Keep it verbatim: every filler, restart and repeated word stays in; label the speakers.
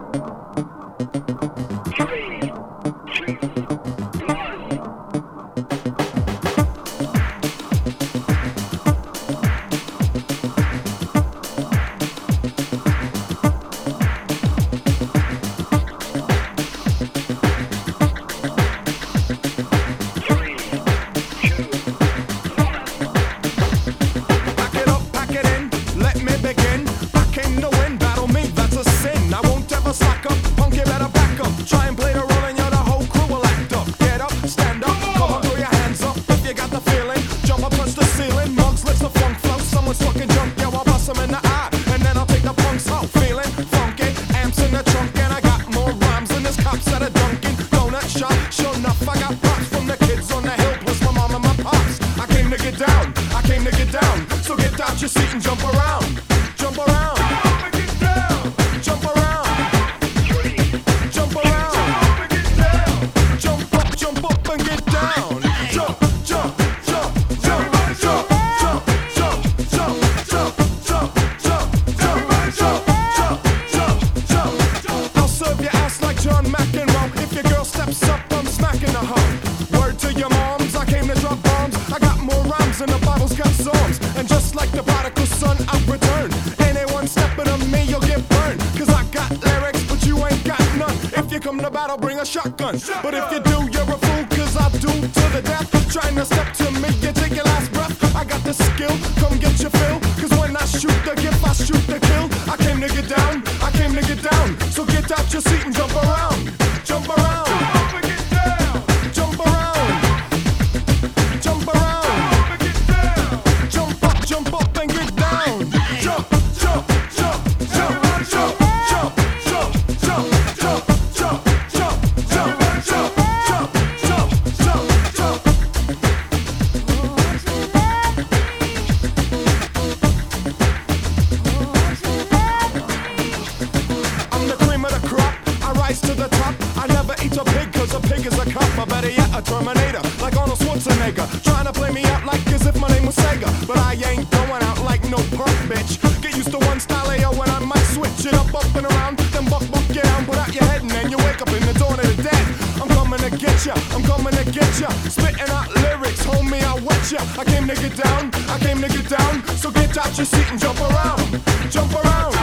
Speaker 1: But if you do, you're a fool, cause I do to the death. Trying to step to me, you take your last breath. I got the skill, come get your fill. Cause when I shoot the gift, I shoot the kill. I came to get down, I came to get down. So get out your seat and jump around. Jump around. Jump up and get down. Jump around. Jump around. Jump up and get down. Jump up, jump up and get down. Jump, jump, jump, jump, jump, jump, jump, jump, jump, jump. Terminator, like Arnold Schwarzenegger, trying to play me out like as if my name was Sega. But I ain't going out like no perk, bitch. Get used to one style, yo, when I might switch it up, up and around. Then buck, buck, get down, put out your head, and then you wake up in the dawn of the dead. I'm coming to get ya, I'm coming to get ya. Spitting out lyrics, homie, I wet ya. I came to get down, I came to get down. So get out your seat and jump around, jump around.